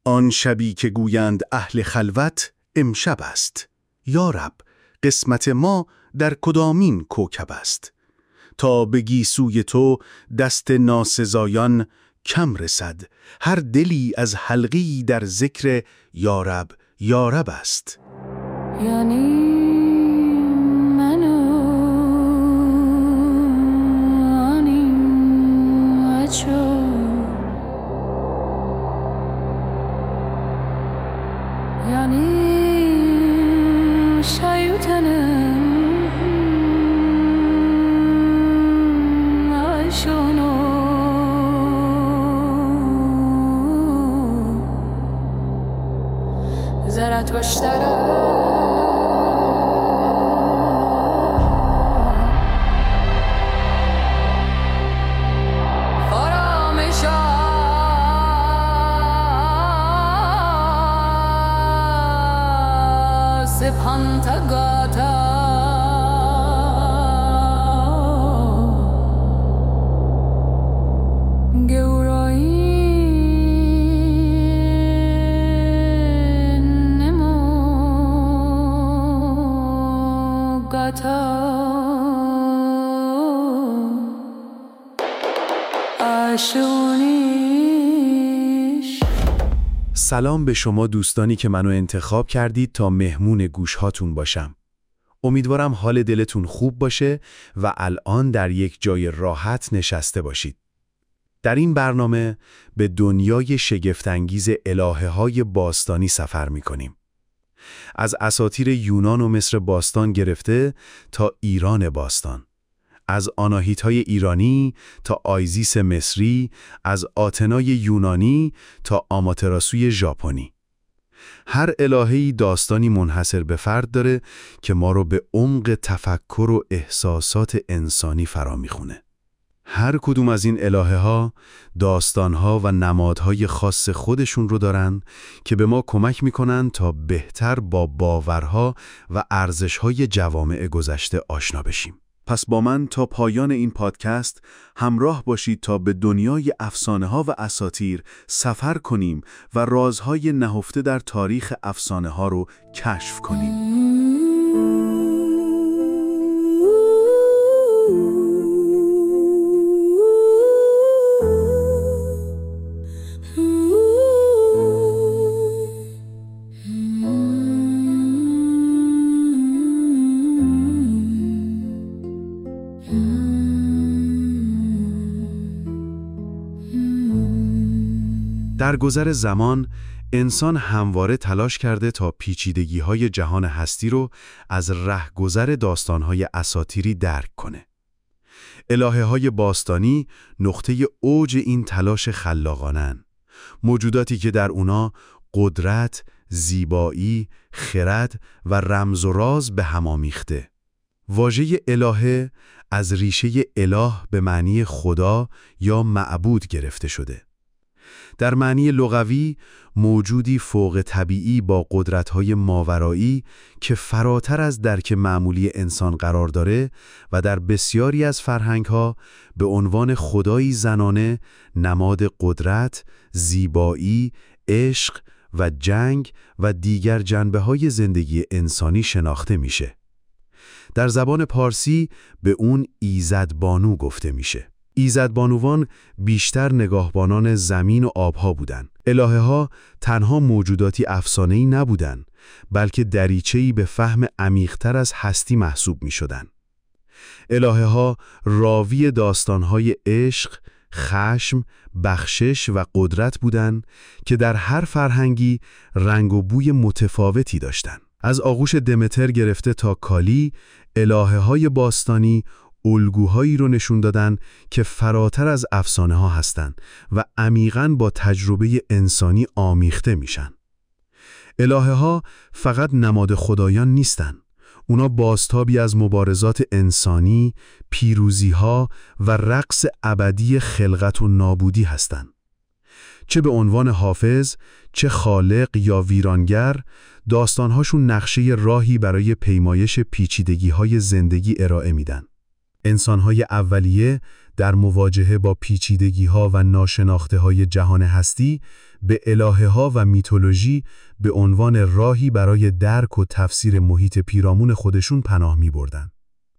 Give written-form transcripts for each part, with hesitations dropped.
آن شبی که گویند اهل خلوت امشب است. یا رب، قسمت ما در کدامین کوکب است؟ تا به گیسوی تو دست ناسزایان کم رسد، هر دلی از حلقی در ذکر یا رب یا رب است. یعنی سلام به شما دوستانی که منو انتخاب کردید تا مهمون گوش هاتون باشم. امیدوارم حال دلتون خوب باشه و الان در یک جای راحت نشسته باشید. در این برنامه به دنیای شگفت‌انگیز الهه‌های باستانی سفر می‌کنیم. از اساطیر یونان و مصر باستان گرفته تا ایران باستان. از آناهیت‌های ایرانی تا آیزیس مصری، از آتنای یونانی تا آماتراسوی ژاپنی. هر الهه‌ای داستانی منحصر به فرد داره که ما رو به عمق تفکر و احساسات انسانی فرا میخونه. هر کدوم از این الهه‌ها داستان‌ها و نمادهای خاص خودشون رو دارن که به ما کمک میکنن تا بهتر با باورها و ارزش‌های جوامع گذشته آشنا بشیم. پس با من تا پایان این پادکست همراه باشید تا به دنیای افسانه‌ها و اساطیر سفر کنیم و رازهای نهفته در تاریخ افسانه‌ها رو کشف کنیم. در گذر زمان، انسان همواره تلاش کرده تا پیچیدگی‌های جهان هستی رو از رهگذر داستان‌های اساطیری درک کنه. الهه‌های باستانی نقطه اوج این تلاش خلاقانه‌اند. موجوداتی که در اونا قدرت، زیبایی، خرد و رمز و راز به هم آمیخته. واژه الهه از ریشه اله به معنی خدا یا معبود گرفته شده. در معنی لغوی موجودی فوق طبیعی با قدرت‌های ماورایی که فراتر از درک معمولی انسان قرار داره و در بسیاری از فرهنگ‌ها به عنوان خدایی زنانه نماد قدرت، زیبایی، عشق و جنگ و دیگر جنبه‌های زندگی انسانی شناخته میشه. در زبان پارسی به اون ایزدبانو گفته میشه. ایزدبانوان بیشتر نگاهبانان زمین و آبها بودند. الهه‌ها تنها موجوداتی افسانه‌ای نبودند، بلکه دریچه‌ای به فهم عمیق‌تر از هستی محسوب می‌شدند. الهه‌ها راوی داستان‌های عشق، خشم، بخشش و قدرت بودند که در هر فرهنگی رنگ و بوی متفاوتی داشتند. از آغوش دمتر گرفته تا کالی، الهه‌های باستانی الگوهایی رو نشون دادن که فراتر از افسانه ها هستن و عمیقاً با تجربه انسانی آمیخته میشن. الهه ها فقط نماد خدایان نیستن. اونا بازتابی از مبارزات انسانی، پیروزی ها و رقص ابدی خلقت و نابودی هستن. چه به عنوان حافظ، چه خالق یا ویرانگر، داستانهاشون نقشه راهی برای پیمایش پیچیدگی‌های زندگی ارائه میدن. انسان‌های اولیه در مواجهه با پیچیدگی‌ها و ناشناخته‌های جهان هستی به الهه‌ها و میتولوژی به عنوان راهی برای درک و تفسیر محیط پیرامون خودشون پناه می‌بردن.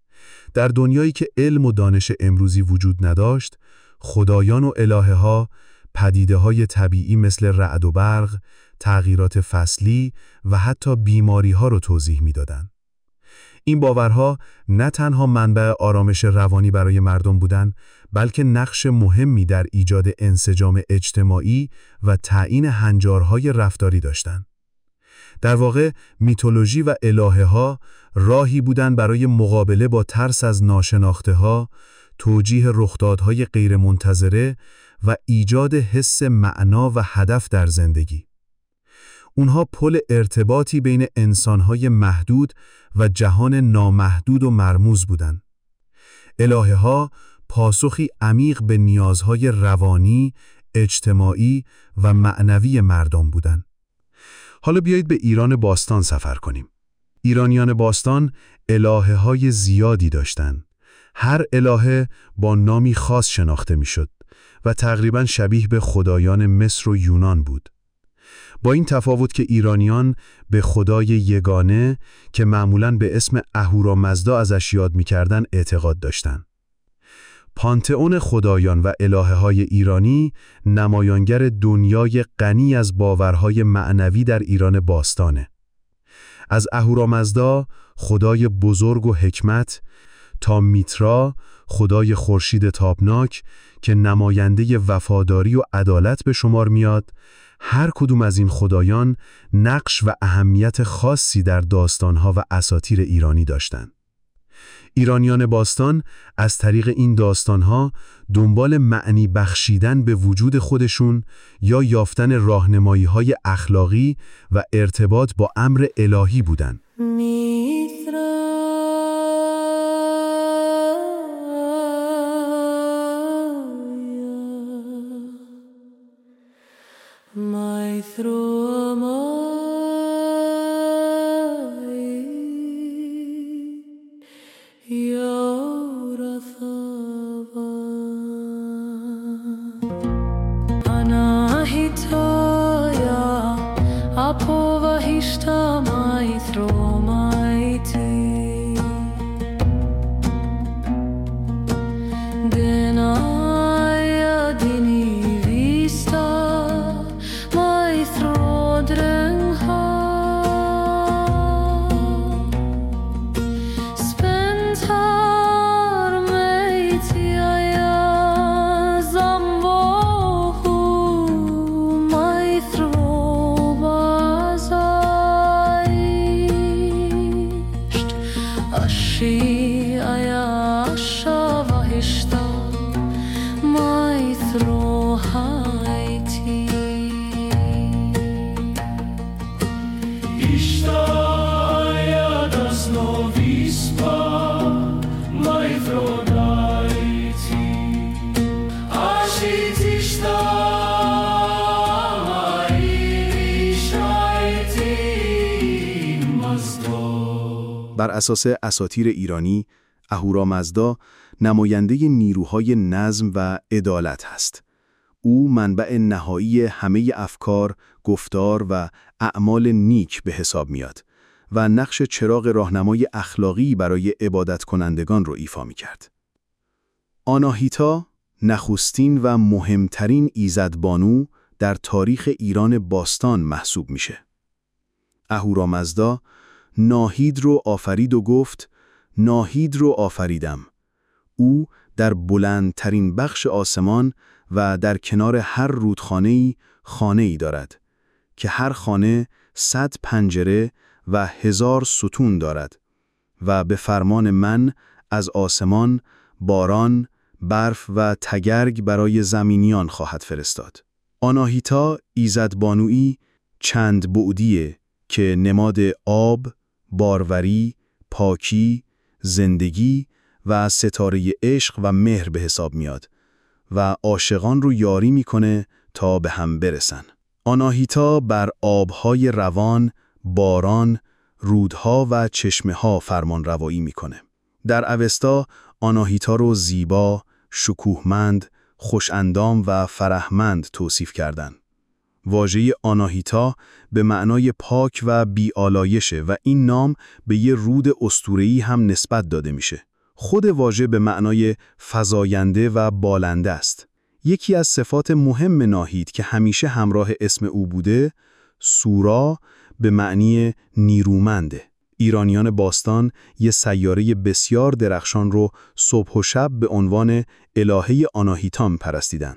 در دنیایی که علم و دانش امروزی وجود نداشت، خدایان و الهه‌ها پدیده‌های طبیعی مثل رعد و برق، تغییرات فصلی و حتی بیماری‌ها رو توضیح می‌دادند. این باورها نه تنها منبع آرامش روانی برای مردم بودند، بلکه نقش مهمی در ایجاد انسجام اجتماعی و تعیین هنجارهای رفتاری داشتند. در واقع میتولوژی و الهه‌ها راهی بودند برای مقابله با ترس از ناشناخته‌ها، توجیه رخدادهای غیرمنتظره و ایجاد حس معنا و هدف در زندگی. اونها پل ارتباطی بین انسانهای محدود و جهان نامحدود و مرموز بودند. الهه‌ها پاسخی عمیق به نیازهای روانی، اجتماعی و معنوی مردم بودند. حالا بیایید به ایران باستان سفر کنیم. ایرانیان باستان الهه‌های زیادی داشتند. هر الهه با نامی خاص شناخته میشد و تقریباً شبیه به خدایان مصر و یونان بود. با این تفاوت که ایرانیان به خدای یگانه که معمولاً به اسم اهورامزدا ازش یاد می‌کردند اعتقاد داشتند. پانتئون خدایان و الهه‌های ایرانی نمایانگر دنیای غنی از باورهای معنوی در ایران باستانه. از اهورامزدا، خدای بزرگ و حکمت، تا میترا، خدای خورشید تابناک که نماینده وفاداری و عدالت به شمار میاد، هر کدوم از این خدایان نقش و اهمیت خاصی در داستانها و اساطیر ایرانی داشتند. ایرانیان باستان از طریق این داستانها دنبال معنی بخشیدن به وجود خودشون یا یافتن راهنمایی‌های اخلاقی و ارتباط با امر الهی بودند. بر اساس اساطیر ایرانی، اهورامزدا نماینده نیروهای نظم و عدالت است. او منبع نهایی همه افکار، گفتار و اعمال نیک به حساب میاد و نقش چراغ راهنمای اخلاقی برای عبادت کنندگان رو ایفا میکرد. آناهیتا نخستین و مهمترین ایزدبانو در تاریخ ایران باستان محسوب میشه. اهورامزدا ناهید رو آفرید و گفت ناهید رو آفریدم. او در بلندترین بخش آسمان و در کنار هر رودخانه‌ای خانه‌ای دارد که هر خانه 100 پنجره و 1000 ستون دارد و به فرمان من از آسمان باران، برف و تگرگ برای زمینیان خواهد فرستاد. آناهیتا ایزدبانویی چند بعدیه که نماد آب، باروری، پاکی، زندگی و ستاره عشق و مهر به حساب میاد و عاشقان رو یاری میکنه تا به هم برسن. آناهیتا بر آبهای روان، باران، رودها و چشمه‌ها فرمان روایی میکنه. در اوستا آناهیتا رو زیبا، شکوهمند، خوش‌اندام و فرحمند توصیف کردند. واژه آناهیتا به معنای پاک و بی‌آلایشه و این نام به یه رود اسطوره‌ای هم نسبت داده میشه. خود واژه به معنای فزاینده و بالنده است. یکی از صفات مهم ناهید که همیشه همراه اسم او بوده، سورا به معنی نیرومنده. ایرانیان باستان یه سیاره بسیار درخشان رو صبح و شب به عنوان الهه آناهیتا پرستیدن.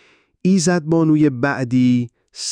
ایزدبانوی بعدی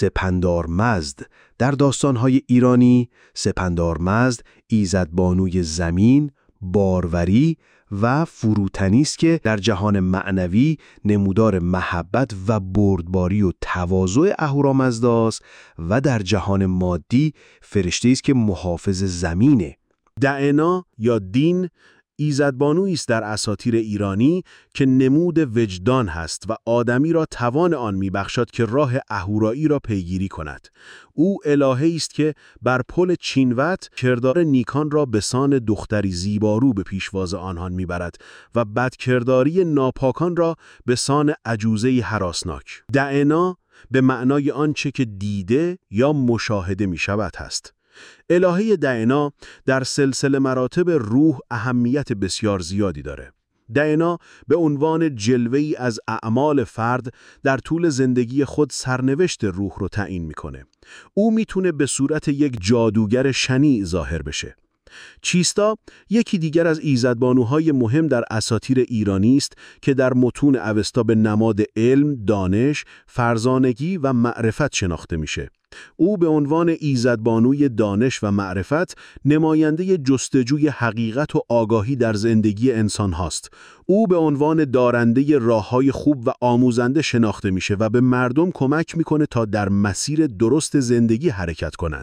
سپندارمزد. در داستان‌های ایرانی سپندارمزد ایزدبانوی زمین، باروری و فروتنی است که در جهان معنوی نمودار محبت و بردباری و تواضع اهورامزدا است و در جهان مادی فرشته‌ای است که محافظ زمینه. دعنا یا دین ایزدبانویی است در اساطیر ایرانی که نمود وجدان هست و آدمی را توان آن می‌بخشد که راه اهورایی را پیگیری کند. او الهه‌ای است که بر پل چینوت کردار نیکان را به سان دختری زیبارو به پیشواز آنان می‌برد و بدکرداری ناپاکان را به سان عجوزه‌ای هراسناک. دعنا به معنای آنچه که دیده یا مشاهده می‌شود هست. الهه دعنا در سلسله مراتب روح اهمیت بسیار زیادی داره. دعنا به عنوان جلوه‌ای از اعمال فرد در طول زندگی خود سرنوشت روح رو تعیین میکنه. او میتونه به صورت یک جادوگر شنیع ظاهر بشه. چیستا یکی دیگر از ایزدبانوهای مهم در اساطیر ایرانی است که در متون اوستا به نماد علم، دانش، فرزانگی و معرفت شناخته میشه. او به عنوان ایزدبانوی دانش و معرفت نماینده جستجوی حقیقت و آگاهی در زندگی انسان هاست. او به عنوان دارنده راههای خوب و آموزنده شناخته میشه و به مردم کمک میکنه تا در مسیر درست زندگی حرکت کنند.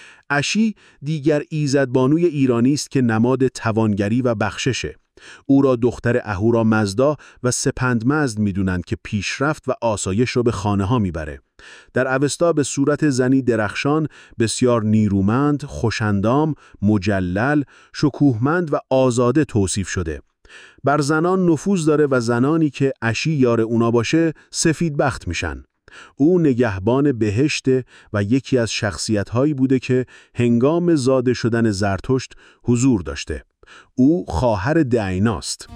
اشی دیگر ایزدبانوی ایرانی است که نماد توانگری و بخششه. او را دختر اهورامزدا و سپندمزد میدونند که پیشرفت و آسایش رو به خانه ها میبره. در اوستا به صورت زنی درخشان، بسیار نیرومند، خوشندام، مجلل، شکوهمند و آزاده توصیف شده. بر زنان نفوذ داره و زنانی که اشی یار اونا باشه سفید بخت میشن. او نگهبان بهشته و یکی از شخصیت‌هایی بوده که هنگام زاده شدن زرتشت حضور داشته. او خواهر دعناست.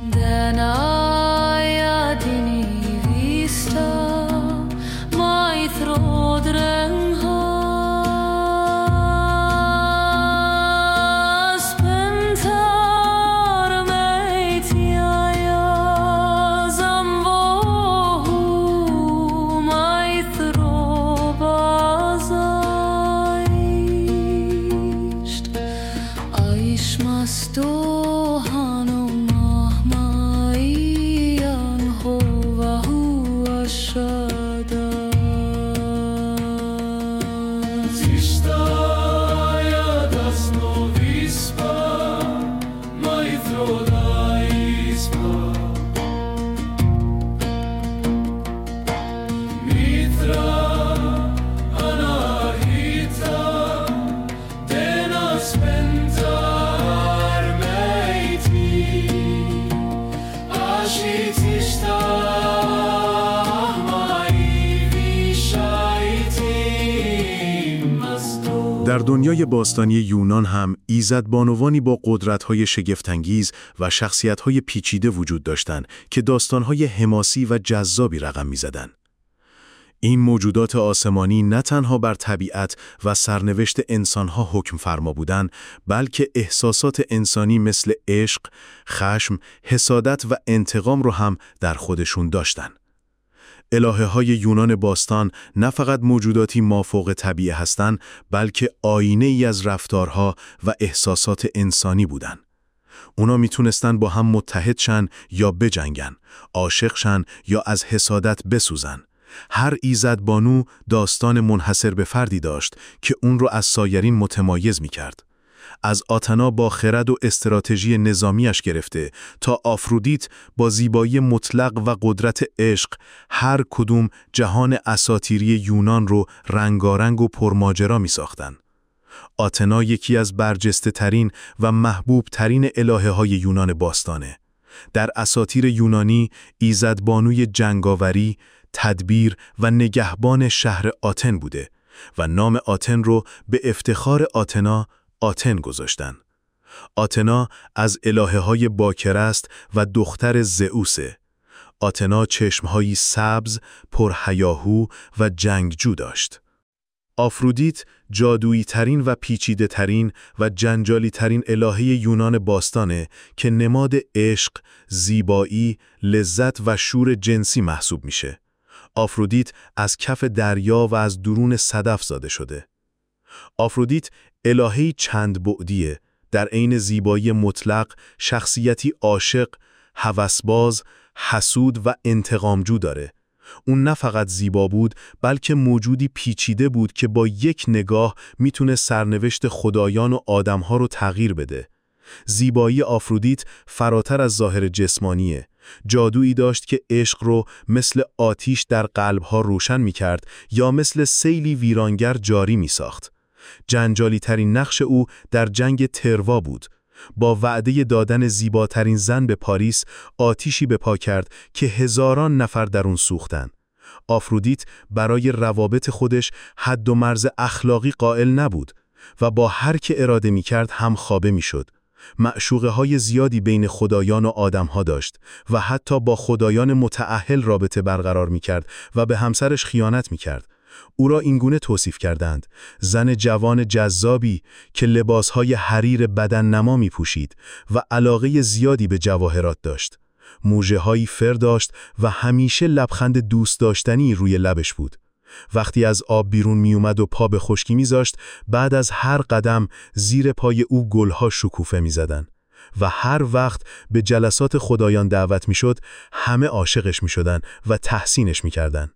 در دنیای باستانی یونان هم ایزدبانوانی با قدرت‌های شگفت‌انگیز و شخصیت‌های پیچیده وجود داشتند که داستان‌های حماسی و جذابی رقم می‌زدند. این موجودات آسمانی نه تنها بر طبیعت و سرنوشت انسان‌ها حکم فرما بودند، بلکه احساسات انسانی مثل عشق، خشم، حسادت و انتقام رو هم در خودشون داشتند. الهه‌های یونان باستان نه فقط موجوداتی مافوق طبیعه هستند، بلکه آینه‌ای از رفتارها و احساسات انسانی بودند. اونا میتونستن با هم متحد شن یا بجنگن، عاشق شن یا از حسادت بسوزن. هر ایزدبانو داستان منحصر به فردی داشت که اون رو از سایرین متمایز میکرد. از آتنا با خرد و استراتژی نظامیش گرفته تا آفرودیت با زیبایی مطلق و قدرت عشق، هر کدوم جهان اساطیری یونان رو رنگارنگ و پرماجرا می ساختن. آتنا یکی از برجسته ترین و محبوب ترین الهه های یونان باستانه. در اساطیر یونانی ایزدبانوی جنگاوری، تدبیر و نگهبان شهر آتن بوده و نام آتن رو به افتخار آتنا آتن گذاشتن. آتنا از الهه‌های باکر است و دختر زئوسه. آتنا چشمهایی سبز، پرهیاهو و جنگجو داشت. آفرودیت جادویی ترین و پیچیده ترین و جنجالی ترین الهه یونان باستانه که نماد عشق، زیبایی، لذت و شور جنسی محسوب میشه. آفرودیت از کف دریا و از درون صدف زاده شده. آفرودیت الهه‌ای چند بعدیه، در عین زیبایی مطلق شخصیتی عاشق، هوسباز، حسود و انتقامجو داره. اون نه فقط زیبا بود، بلکه موجودی پیچیده بود که با یک نگاه میتونه سرنوشت خدایان و آدمها رو تغییر بده. زیبایی آفرودیت فراتر از ظاهر جسمانیه. جادویی داشت که عشق رو مثل آتیش در قلبها روشن میکرد یا مثل سیلی ویرانگر جاری میساخت. جنجالی ترین نقش او در جنگ تروا بود. با وعده دادن زیباترین زن به پاریس آتیشی به پا کرد که هزاران نفر در اون سوختن. آفرودیت برای روابط خودش حد و مرز اخلاقی قائل نبود و با هر که اراده می‌کرد هم خوابه می‌شد. معشوقه های زیادی بین خدایان و آدم‌ها داشت و حتی با خدایان متأهل رابطه برقرار می‌کرد و به همسرش خیانت می‌کرد. او را اینگونه توصیف کردند: زن جوان جذابی که لباسهای حریر بدن نما می پوشید و علاقه زیادی به جواهرات داشت. موژه‌هایی فر داشت و همیشه لبخند دوست داشتنی روی لبش بود. وقتی از آب بیرون می اومد و پا به خشکی می زاشت، بعد از هر قدم زیر پای او گلها شکوفه می زدن. و هر وقت به جلسات خدایان دعوت می شد، همه عاشقش می شدن و تحسینش می کردن.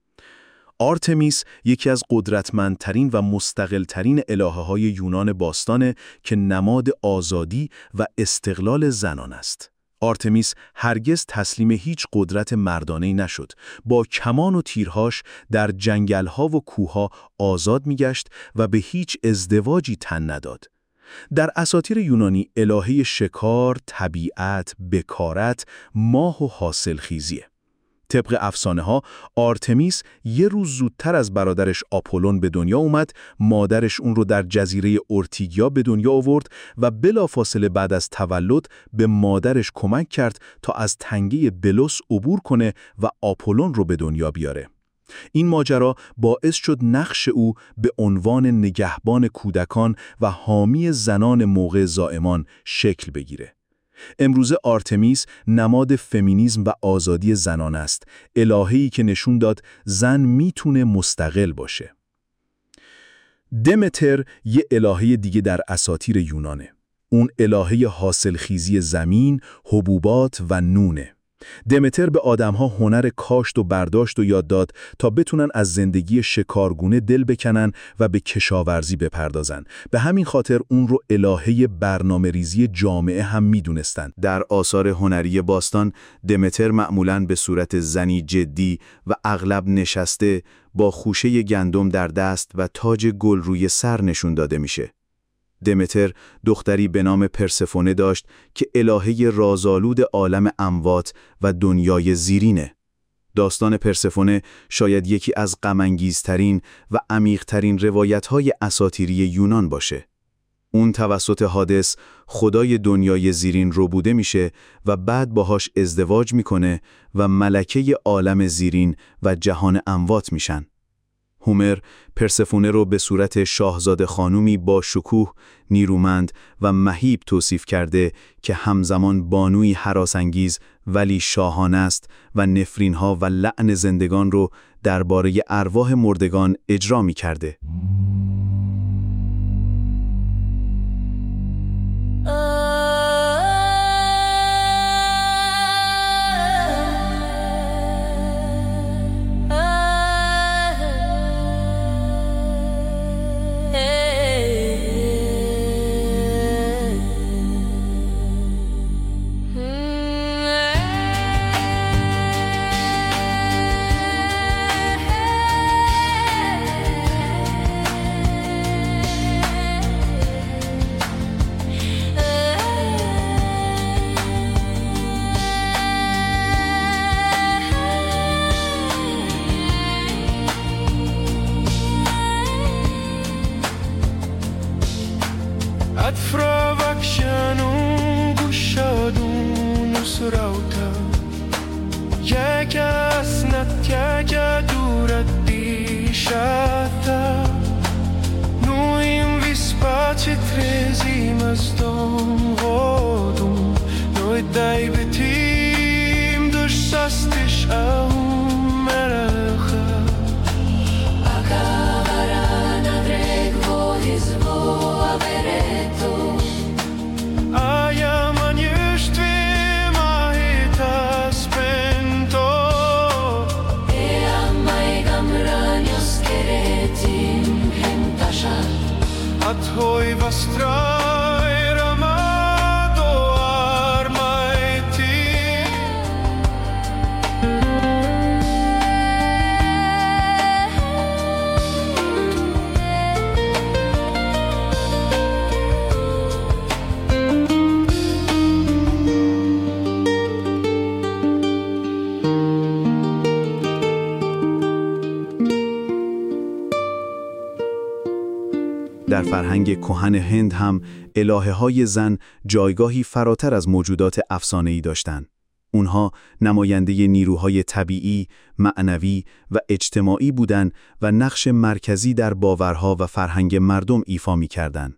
آرتمیس یکی از قدرتمندترین و مستقلترین الهه‌های یونان باستانه که نماد آزادی و استقلال زنان است. آرتمیس هرگز تسلیم هیچ قدرت مردانه‌ای نشد. با کمان و تیرهاش در جنگل‌ها و کوه‌ها آزاد می‌گشت و به هیچ ازدواجی تن نداد. در اساطیر یونانی الهه شکار، طبیعت، بکارت، ماه و حاصلخیزیه. طبق افسانه ها آرتمیس یه روز زودتر از برادرش آپولون به دنیا اومد، مادرش اون رو در جزیره اورتیگیا به دنیا آورد و بلافاصله بعد از تولد به مادرش کمک کرد تا از تنگه بلوس عبور کنه و آپولون رو به دنیا بیاره. این ماجرا باعث شد نقش او به عنوان نگهبان کودکان و حامی زنان موقع زائمان شکل بگیره. امروزه آرتمیس نماد فمینیسم و آزادی زنان است، الهه‌ای که نشون داد زن میتونه مستقل باشه. دمتر یه الهه دیگه در اساطیر یونانه. اون الهه حاصلخیزی زمین، حبوبات و نونه. دمتر به آدم‌ها هنر کاشت و برداشت و یاد داد تا بتونن از زندگی شکارگونه دل بکنن و به کشاورزی بپردازن. به همین خاطر اون رو الهه برنامه‌ریزی جامعه هم می‌دونستن. در آثار هنری باستان دمتر معمولاً به صورت زنی جدی و اغلب نشسته با خوشه گندم در دست و تاج گل روی سر نشون داده میشه. دمتر دختری به نام پرسفونه داشت که الهه رازآلود عالم اموات و دنیای زیرینه. داستان پرسفونه شاید یکی از غم‌انگیزترین و عمیق‌ترین روایت‌های اساطیری یونان باشه. اون توسط هادس خدای دنیای زیرین ربوده میشه و بعد باهاش ازدواج میکنه و ملکه عالم زیرین و جهان اموات میشن. هومر پرسفونه رو به صورت شاهزاده خانومی با شکوه، نیرومند و مهیب توصیف کرده که همزمان بانوی هراسانگیز ولی شاهانه است و نفرین‌ها و لعن زندگان رو درباره ارواح مردگان اجرا می‌کرده. Att fråvaksjanun gushadun usrauta Jäga snabbt, jäga durat dishata Nu in vispat chitrezi mazdom vodum Noi dai betim dush sastish ahum meracha Acabarán adreg vohis vo avereto Aya maniush tvim ahitas pento E amai gamranios keretim hentasha Att hoi vastrai ramado armaiti در فرهنگ کهن هند هم الهه‌های زن جایگاهی فراتر از موجودات افسانه‌ای داشتند. اونها نماینده نیروهای طبیعی، معنوی و اجتماعی بودند و نقش مرکزی در باورها و فرهنگ مردم ایفا می‌کردند.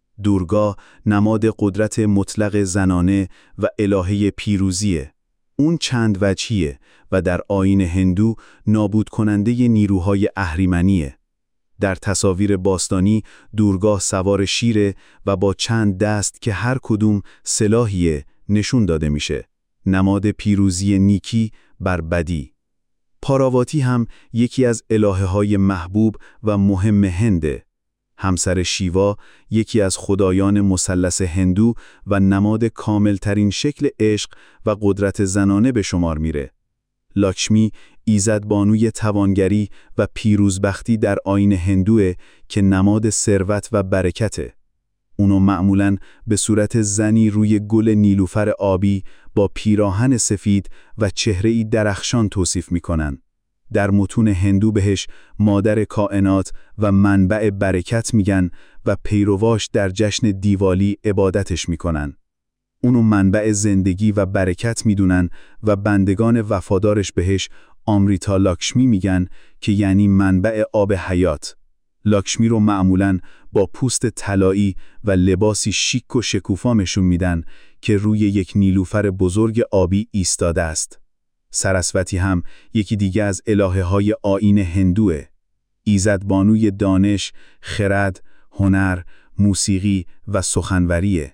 دورگا نماد قدرت مطلق زنانه و الهه پیروزیه. اون چند وجهیه و در آیین هندو نابود کننده نیروهای اهریمنیه. در تصاویر باستانی دورگا سوار شیره و با چند دست که هر کدوم سلاحیه نشون داده میشه. نماد پیروزی نیکی بر بدی. پاراواتی هم یکی از الهه‌های محبوب و مهم هنده. همسر شیوا یکی از خدایان مثلث هندو و نماد کاملترین شکل عشق و قدرت زنانه به شمار میره. لاکشمی ایزدبانوی توانگری و پیروزبختی در آیین هندوه که نماد ثروت و برکته. اونو معمولاً به صورت زنی روی گل نیلوفر آبی با پیراهن سفید و چهره‌ای درخشان توصیف میکنن. در متون هندو بهش مادر کائنات و منبع برکت میگن و پیرواش در جشن دیوالی عبادتش میکنن. اونو منبع زندگی و برکت میدونن و بندگان وفادارش بهش آمریتا لاکشمی میگن که یعنی منبع آب حیات. لاکشمی رو معمولاً با پوست طلایی و لباسی شیک و شکوفامشون میدن که روی یک نیلوفر بزرگ آبی ایستاده است. سرسوتی هم یکی دیگه از الهه‌های آیین هندوه. ایزدبانوی دانش، خرد، هنر، موسیقی و سخنوریه.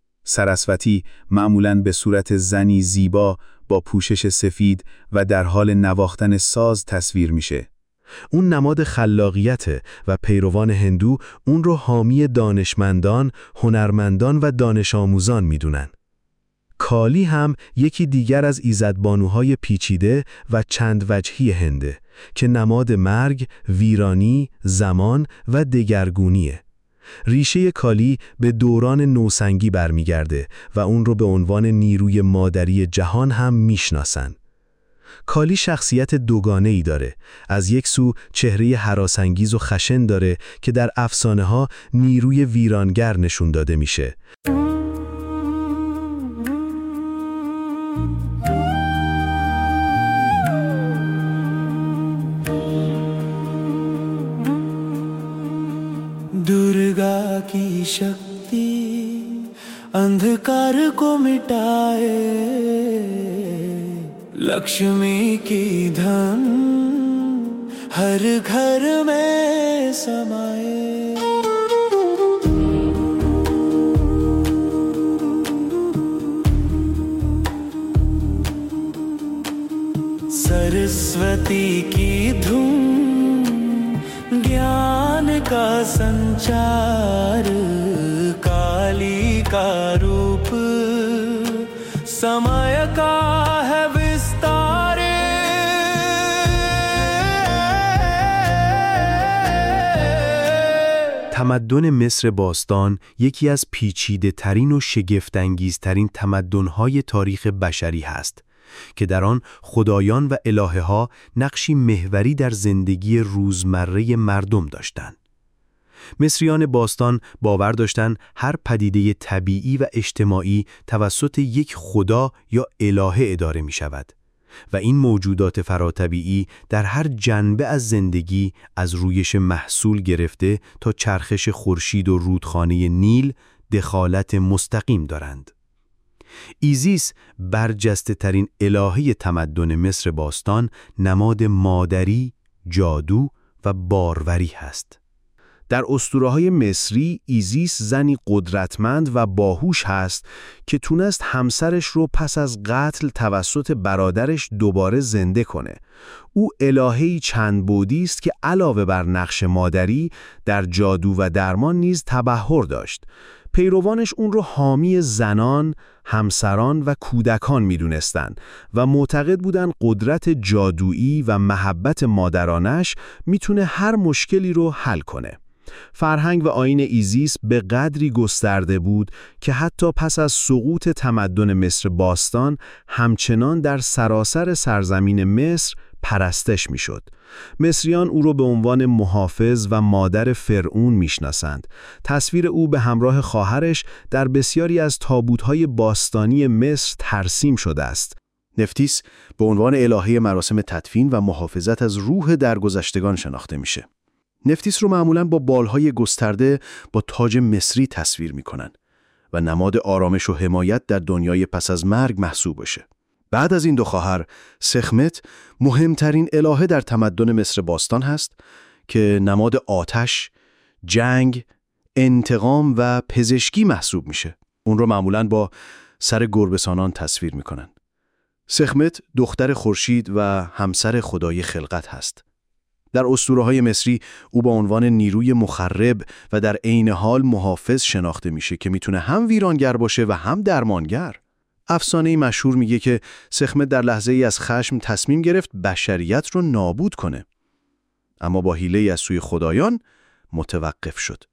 سرسوتی معمولاً به صورت زنی زیبا با پوشش سفید و در حال نواختن ساز تصویر میشه. اون نماد خلاقیته و پیروان هندو اون رو حامی دانشمندان، هنرمندان و دانش آموزان میدونن. کالی هم یکی دیگر از ایزدبانوهای پیچیده و چند وجهی هنده که نماد مرگ، ویرانی، زمان و دگرگونیه. ریشه کالی به دوران نوسنگی برمیگرده و اون رو به عنوان نیروی مادری جهان هم میشناسن. کالی شخصیت دوگانه‌ای داره. از یک سو چهره هراس‌انگیز و خشن داره که در افسانه‌ها نیروی ویرانگر نشون داده میشه. दुर्गा की शक्ति अंधकार को मिटाए लक्ष्मी की धन हर घर में समाए सरस्वती की धूम ज्ञान का संचार काली का रूप समय का है विस्तार تمدن مصر باستان یکی از پیچیده ترین و شگفت‌انگیزترین تمدن‌های تاریخ بشری هست که در آن خدایان و الهه‌ها نقشی محوری در زندگی روزمره مردم داشتند. مصریان باستان باور داشتند هر پدیده طبیعی و اجتماعی توسط یک خدا یا الهه اداره می شود و این موجودات فراتبیعی در هر جنبه از زندگی از رویش محصول گرفته تا چرخش خورشید و رودخانه نیل دخالت مستقیم دارند. ایزیس برجسته ترین الهه تمدن مصر باستان نماد مادری، جادو و باروری هست. در اسطوره‌های مصری ایزیس زنی قدرتمند و باهوش هست که تونست همسرش رو پس از قتل توسط برادرش دوباره زنده کنه. او الهه‌ای چند بعدی است که علاوه بر نقش مادری در جادو و درمان نیز تبحر داشت. پیروانش اون رو حامی زنان، همسران و کودکان می‌دونستند و معتقد بودند قدرت جادویی و محبت مادرانش میتونه هر مشکلی رو حل کنه. فرهنگ و آیین ایزیس به قدری گسترده بود که حتی پس از سقوط تمدن مصر باستان همچنان در سراسر سرزمین مصر پرستش میشد. مصریان او را به عنوان محافظ و مادر فرعون میشناسند. تصویر او به همراه خواهرش در بسیاری از تابوت‌های باستانی مصر ترسیم شده است. نفتیس به عنوان الهه مراسم تدفین و محافظت از روح درگذشتگان شناخته میشه. نفتیس رو معمولاً با بالهای گسترده با تاج مصری تصویر میکنن و نماد آرامش و حمایت در دنیای پس از مرگ محسوب بشه. بعد از این دو خواهر، سخمت مهمترین الهه در تمدن مصر باستان هست که نماد آتش، جنگ، انتقام و پزشکی محسوب میشه. اون رو معمولاً با سر گربه‌سانان تصویر میکنن. سخمت دختر خورشید و همسر خدای خلقت هست. در اسطوره‌های مصری او با عنوان نیروی مخرب و در عین حال محافظ شناخته میشه که میتونه هم ویرانگر باشه و هم درمانگر. افسانه‌ای مشهور میگه که سخمت در لحظه‌ای از خشم تصمیم گرفت بشریت رو نابود کنه، اما با حیله‌ای از سوی خدایان متوقف شد.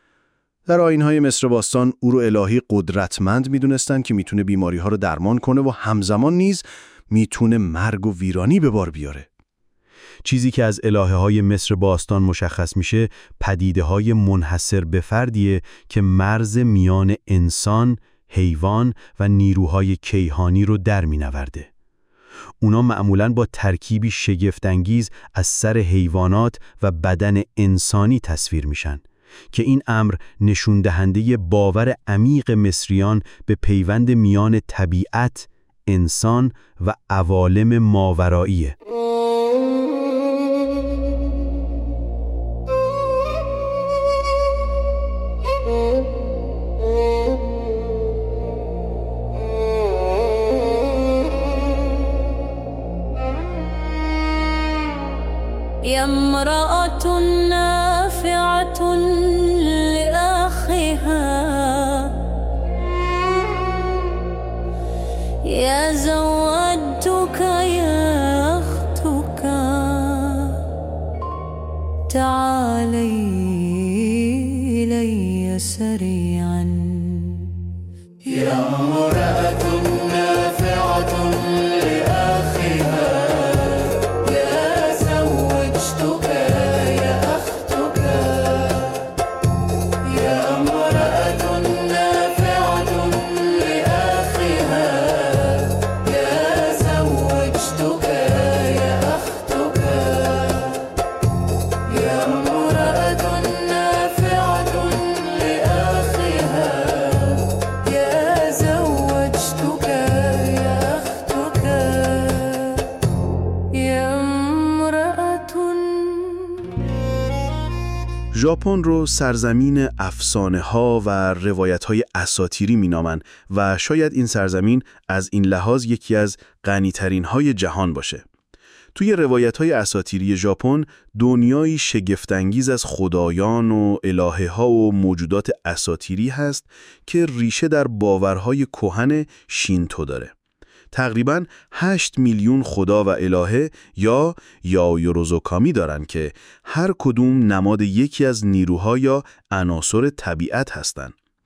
در آیین‌های مصر باستان او رو الهی قدرتمند میدونستن که میتونه بیماری‌ها رو درمان کنه و همزمان نیز میتونه مرگ و ویرانی به بار بیاره. چیزی که از الهه‌های مصر باستان مشخص میشه پدیده‌های منحصر به فردیه که مرز میان انسان، حیوان و نیروهای کیهانی رو در می‌نورده. اونا معمولاً با ترکیبی شگفت‌انگیز از سر حیوانات و بدن انسانی تصویر میشن که این امر نشون دهنده باور عمیق مصریان به پیوند میان طبیعت، انسان و عوالم ماوراییه. يا امرأة نافعة لأخيها يا زودتك يا أختك تعالي إلي سريعا يا امرأة نافعة لأخيها ژاپن رو سرزمین افسانه‌ها و روایت‌های اساطیری می‌نامند و شاید این سرزمین از این لحاظ یکی از غنی‌ترین‌های جهان باشه. توی روایت‌های اساطیری ژاپن دنیایی شگفت‌انگیز از خدایان و الهه‌ها و موجودات اساطیری هست که ریشه در باورهای کهن شینتو داره. تقریباً 8 میلیون خدا و الهه یا یایوروزوکامی دارن که هر کدوم نماد یکی از نیروها یا عناصر طبیعت هستند.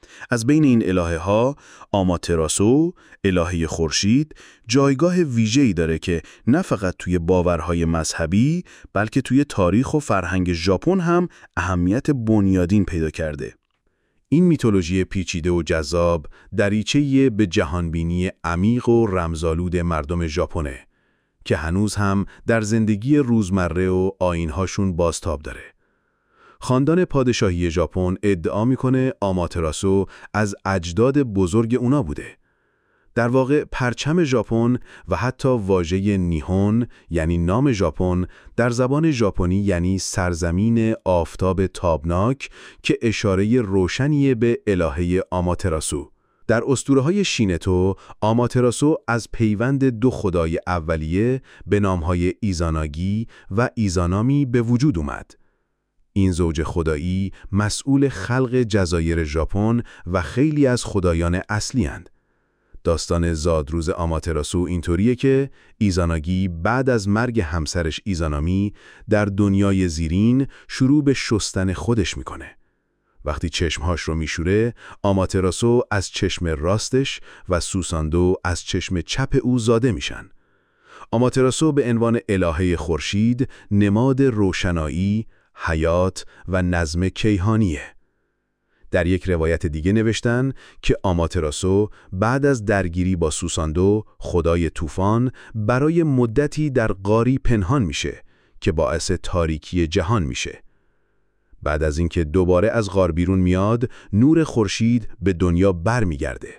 از بین این الهه ها آماتراسو، الهه خورشید، جایگاه ویژه‌ای داره که نه فقط توی باورهای مذهبی بلکه توی تاریخ و فرهنگ ژاپن هم اهمیت بنیادین پیدا کرده. این میتولوژی پیچیده و جذاب دریچه‌ای به جهانبینی عمیق و رمزآلود مردم ژاپنه که هنوز هم در زندگی روزمره و آیین‌هاشون بازتاب داره. خاندان پادشاهی ژاپن ادعا میکنه آماتراسو از اجداد بزرگ اونا بوده. در واقع پرچم ژاپن و حتی واژه نیهون یعنی نام ژاپن در زبان ژاپنی یعنی سرزمین آفتاب تابناک که اشاره روشنیه به الهه آماتراسو. در اسطوره‌های شینتو آماتراسو از پیوند دو خدای اولیه به نام‌های ایزاناگی و ایزانامی به وجود اومد. این زوج خدایی مسئول خلق جزایر ژاپن و خیلی از خدایان اصلی اند. داستان زادروز آماتراسو اینطوریه که ایزاناگی بعد از مرگ همسرش ایزانامی در دنیای زیرین شروع به شستن خودش میکنه. وقتی چشمهاش رو میشوره، آماتراسو از چشم راستش و سوساندو از چشم چپ او زاده میشن. آماتراسو به عنوان الهه خورشید نماد روشنایی، حیات و نظم کیهانیه. در یک روایت دیگه نوشتن که آماتراسو بعد از درگیری با سوساندو، خدای طوفان، برای مدتی در غاری پنهان میشه که باعث تاریکی جهان میشه. بعد از اینکه دوباره از غار بیرون میاد، نور خورشید به دنیا برمیگرده.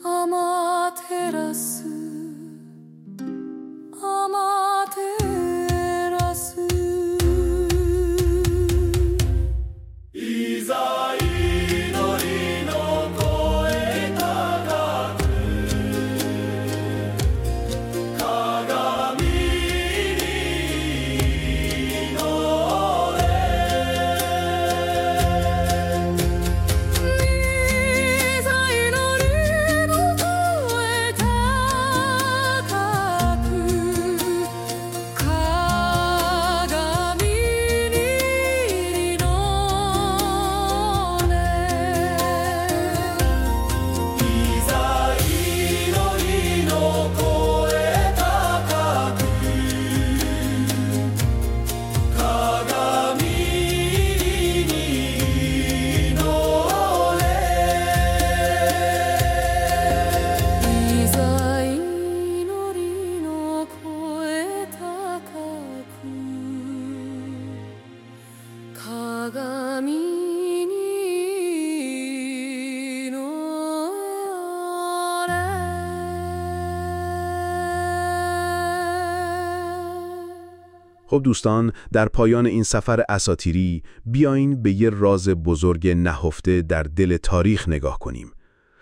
خب دوستان، در پایان این سفر اساطیری بیاین به یه راز بزرگ نهفته در دل تاریخ نگاه کنیم.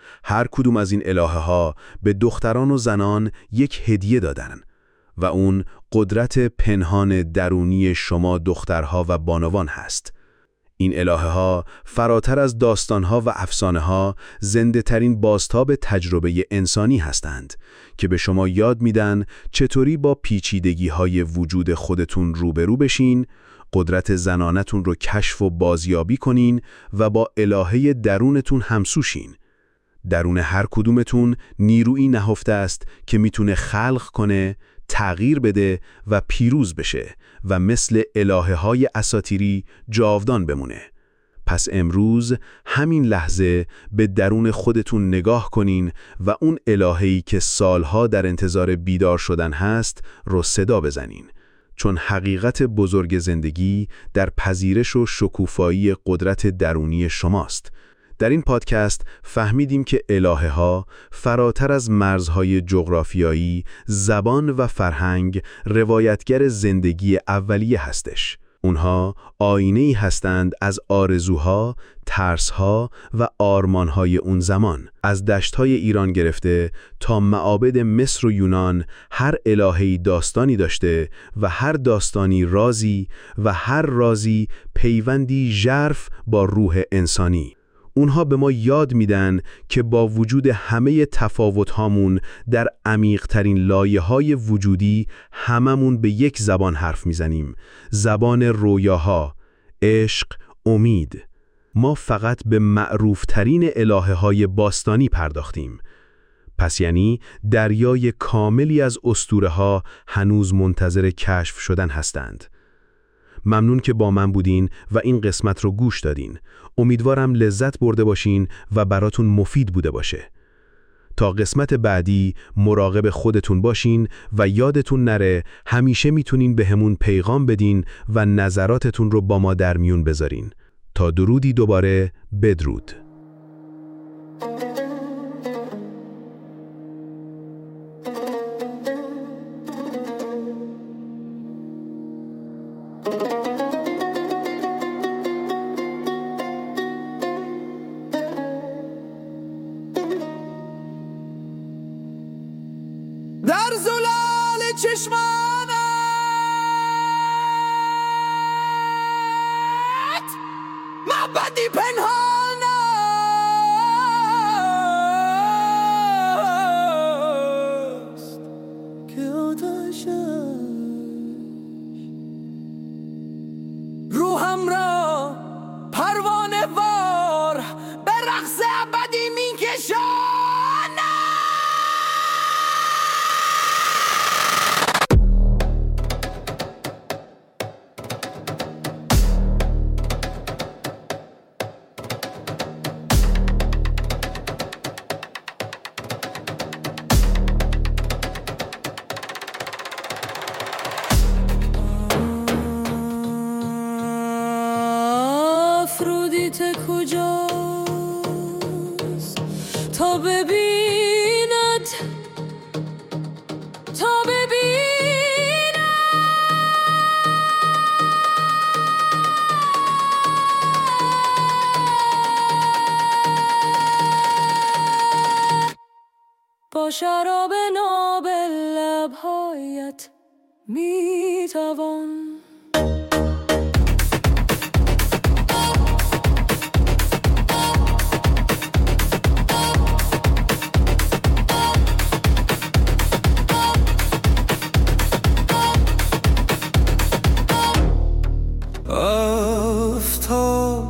هر کدوم از این الهه ها به دختران و زنان یک هدیه دادن و اون قدرت پنهان درونی شما دخترها و بانوان هست. این الهه ها فراتر از داستانها و افسانه ها زنده ترین بازتاب تجربه انسانی هستند که به شما یاد میدن چطوری با پیچیدگی های وجود خودتون روبرو بشین، قدرت زنانتون رو کشف و بازیابی کنین و با الهه درونتون همسوشین. درون هر کدومتون نیرویی نهفته است که میتونه خلق کنه، تغییر بده و پیروز بشه و مثل الهه های اساطیری جاودان بمونه. پس امروز همین لحظه به درون خودتون نگاه کنین و اون الهه‌ای که سالها در انتظار بیدار شدن هست رو صدا بزنین، چون حقیقت بزرگ زندگی در پذیرش و شکوفایی قدرت درونی شماست. در این پادکست فهمیدیم که الهه ها فراتر از مرزهای جغرافیایی، زبان و فرهنگ روایتگر زندگی اولیه هستش. اونها آینه‌ای هستند از آرزوها، ترسها و آرمانهای اون زمان. از دشت‌های ایران گرفته تا معابد مصر و یونان، هر الهه‌ای داستانی داشته و هر داستانی رازی و هر رازی پیوندی ژرف با روح انسانی. اونها به ما یاد میدن که با وجود همه تفاوت‌هامون در عمیق‌ترین لایه‌های وجودی هممون به یک زبان حرف میزنیم، زبان رویاها، عشق، امید. ما فقط به معروفترین الهه‌های باستانی پرداختیم. پس یعنی دریای کاملی از اسطوره‌ها هنوز منتظر کشف شدن هستند. ممنون که با من بودین و این قسمت رو گوش دادین. امیدوارم لذت برده باشین و براتون مفید بوده باشه. تا قسمت بعدی مراقب خودتون باشین و یادتون نره همیشه میتونین بهمون پیغام بدین و نظراتتون رو با ما در میون بذارین. تا درودی دوباره، بدرود. در زلال چشمانت معبدی پنهان است که آتشش روحم را پروانه وار به رقص ابدی می کشاند. آفرودیت کجاست تا ببیند، تا ببیند با شراب ناب لبهایت میتوان آفتاب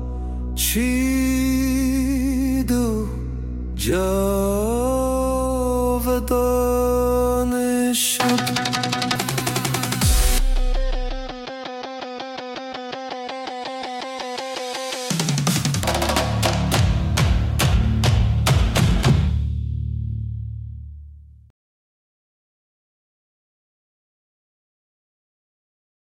چید و جاودانه شد.